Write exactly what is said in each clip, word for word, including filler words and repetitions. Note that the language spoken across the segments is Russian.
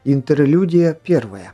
Интерлюдия первая.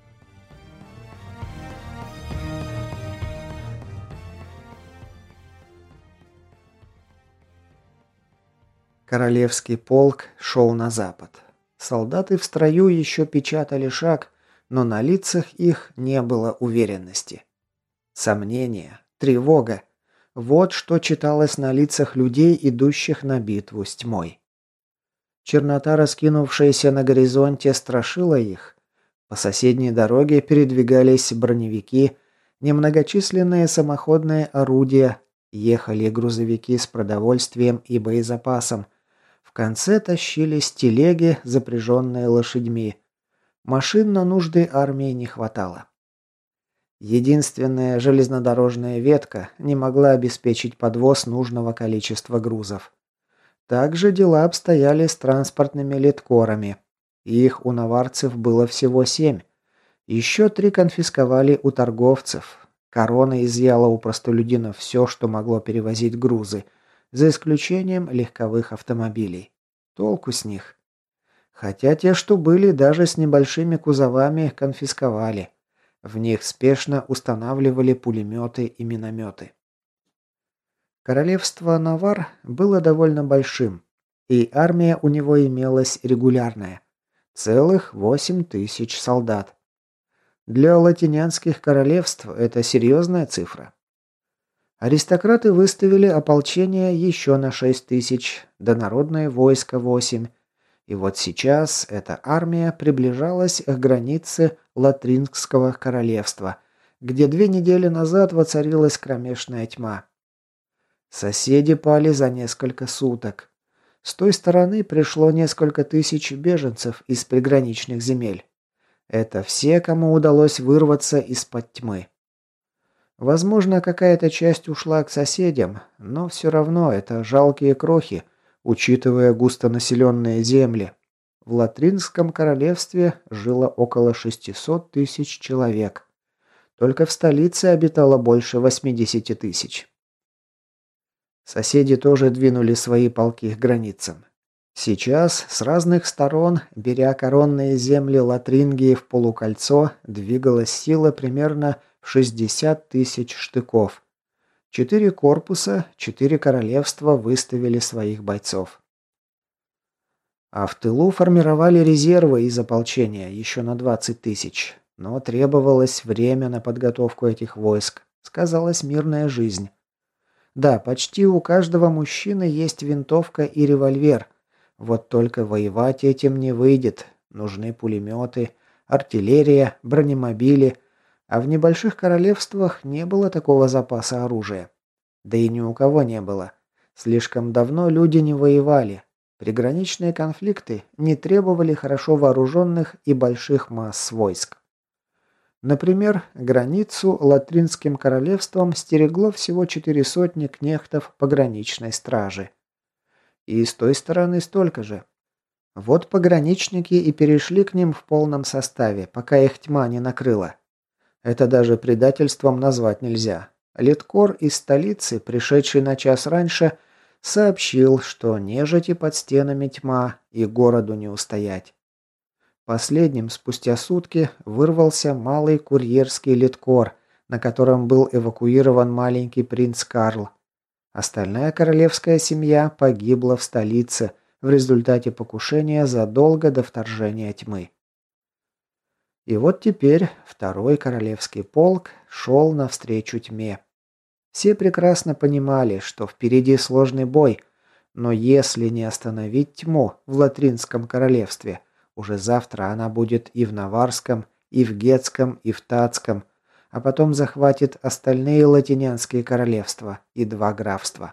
Королевский полк шел на запад. Солдаты в строю еще печатали шаг, но на лицах их не было уверенности. Сомнение, тревога. Вот что читалось на лицах людей, идущих на битву с тьмой. Чернота, раскинувшаяся на горизонте, страшила их. По соседней дороге передвигались броневики, немногочисленные самоходные орудия, ехали грузовики с продовольствием и боезапасом. В конце тащились телеги, запряженные лошадьми. Машин на нужды армии не хватало. Единственная железнодорожная ветка не могла обеспечить подвоз нужного количества грузов. Также дела обстояли с транспортными литкорами. Их у наварцев было всего семь. Еще три конфисковали у торговцев. Корона изъяла у простолюдинов все, что могло перевозить грузы, за исключением легковых автомобилей. Толку с них. Хотя те, что были, даже с небольшими кузовами, конфисковали. В них спешно устанавливали пулеметы и минометы. Королевство Навар было довольно большим, и армия у него имелась регулярная. Целых восемь тысяч солдат. Для латинянских королевств это серьезная цифра. Аристократы выставили ополчение еще на шесть тысяч, да народное войско восемь. И вот сейчас эта армия приближалась к границе Лотрингского королевства, где две недели назад воцарилась кромешная тьма. Соседи пали за несколько суток. С той стороны пришло несколько тысяч беженцев из приграничных земель. Это все, кому удалось вырваться из-под тьмы. Возможно, какая-то часть ушла к соседям, но все равно это жалкие крохи, учитывая густонаселенные земли. В Лотринском королевстве жило около шестисот тысяч человек. Только в столице обитало больше восьмидесяти тысяч. Соседи тоже двинули свои полки к границам. Сейчас с разных сторон, беря коронные земли Лотрингии в полукольцо, двигалась сила примерно в шестьдесят тысяч штыков. Четыре корпуса, четыре королевства выставили своих бойцов. А в тылу формировали резервы из ополчения еще на двадцать тысяч. Но требовалось время на подготовку этих войск. Сказалась мирная жизнь. Да, почти у каждого мужчины есть винтовка и револьвер. Вот только воевать этим не выйдет. Нужны пулеметы, артиллерия, бронемобили. А в небольших королевствах не было такого запаса оружия. Да и ни у кого не было. Слишком давно люди не воевали. Приграничные конфликты не требовали хорошо вооруженных и больших масс войск. Например, границу Лотринским королевством стерегло всего четыре сотни кнехтов пограничной стражи. И с той стороны столько же. Вот пограничники и перешли к ним в полном составе, пока их тьма не накрыла. Это даже предательством назвать нельзя. Литкор из столицы, пришедший на час раньше, сообщил, что нежити под стенами тьма и городу не устоять. Последним спустя сутки вырвался малый курьерский литкор, на котором был эвакуирован маленький принц Карл. Остальная королевская семья погибла в столице в результате покушения задолго до вторжения тьмы. И вот теперь второй королевский полк шел навстречу тьме. Все прекрасно понимали, что впереди сложный бой, но если не остановить тьму в Лотринском королевстве, уже завтра она будет и в Наварском, и в Гетском, и в Татском, а потом захватит остальные латинянские королевства и два графства.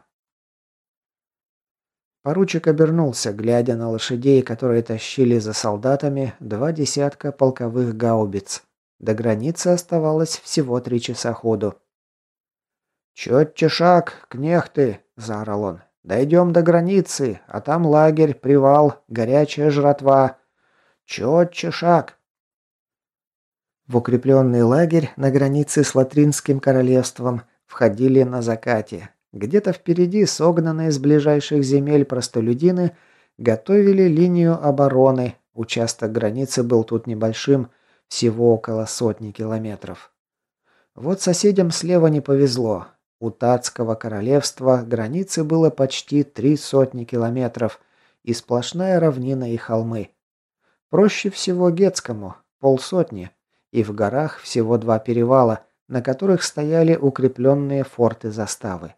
Поручик обернулся, глядя на лошадей, которые тащили за солдатами два десятка полковых гаубиц. До границы оставалось всего три часа ходу. «Четче шаг, кнехты!» – заорал он. «Дойдем до границы, а там лагерь, привал, горячая жратва. Четче шаг!» В укрепленный лагерь на границе с Лотринским королевством входили на закате. Где-то впереди согнанные с ближайших земель простолюдины готовили линию обороны, Участок границы был тут небольшим, всего около сотни километров. Вот соседям слева не повезло. У Татского королевства границы было почти три сотни километров и сплошная равнина и холмы. Проще всего Гетскому – полсотни, и в горах всего два перевала, на которых стояли укрепленные форты-заставы.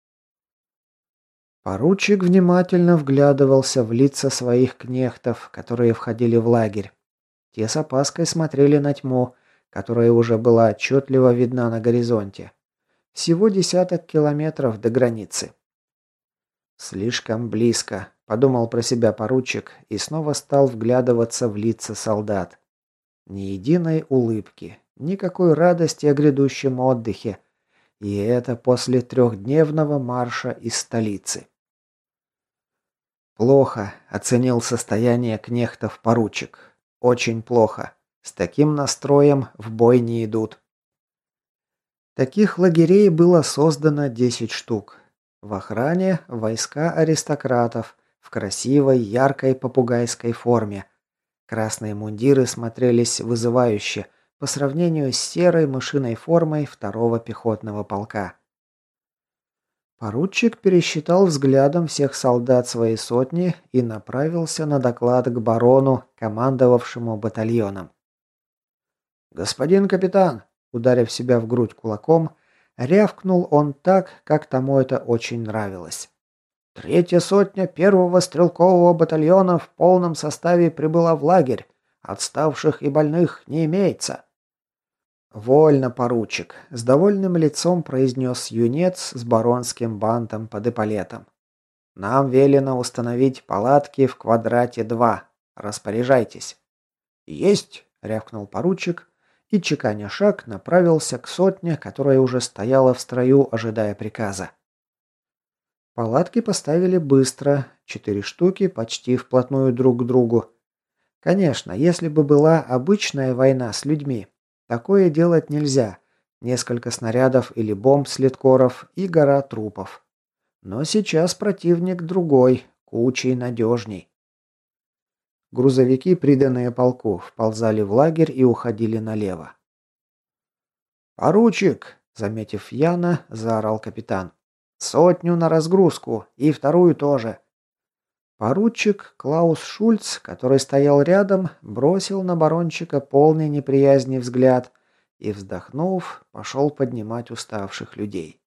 Поручик внимательно вглядывался в лица своих кнехтов, которые входили в лагерь. Те с опаской смотрели на тьму, которая уже была отчетливо видна на горизонте. Всего десяток километров до границы. «Слишком близко», – подумал про себя поручик и снова стал вглядываться в лица солдат. Ни единой улыбки, никакой радости о грядущем отдыхе. И это после трехдневного марша из столицы. «Плохо», – оценил состояние кнехтов поручик. «Очень плохо. С таким настроем в бой не идут». Таких лагерей было создано десять штук. В охране войска аристократов в красивой, яркой попугайской форме. Красные мундиры смотрелись вызывающе по сравнению с серой мышиной формой второго пехотного полка. Поручик пересчитал взглядом всех солдат своей сотни и направился на доклад к барону, командовавшему батальоном. «Господин капитан!» Ударив себя в грудь кулаком, рявкнул он так, как тому это очень нравилось. «Третья сотня первого стрелкового батальона в полном составе прибыла в лагерь. Отставших и больных не имеется». «Вольно, поручик», — с довольным лицом произнес юнец с баронским бантом под эполетом. «Нам велено установить палатки в квадрате два. Распоряжайтесь». «Есть!» — рявкнул поручик, и, чеканя шаг, направился к сотне, которая уже стояла в строю, ожидая приказа. Палатки поставили быстро, четыре штуки почти вплотную друг к другу. Конечно, если бы была обычная война с людьми, такое делать нельзя. Несколько снарядов или бомб с литкоров и гора трупов. Но сейчас противник другой, кучей надежней. Грузовики, приданные полку, вползали в лагерь и уходили налево. «Поручик!» – заметив Яна, заорал капитан. «Сотню на разгрузку и вторую тоже!» Поручик Клаус Шульц, который стоял рядом, бросил на барончика полный неприязни взгляд и, вздохнув, пошел поднимать уставших людей.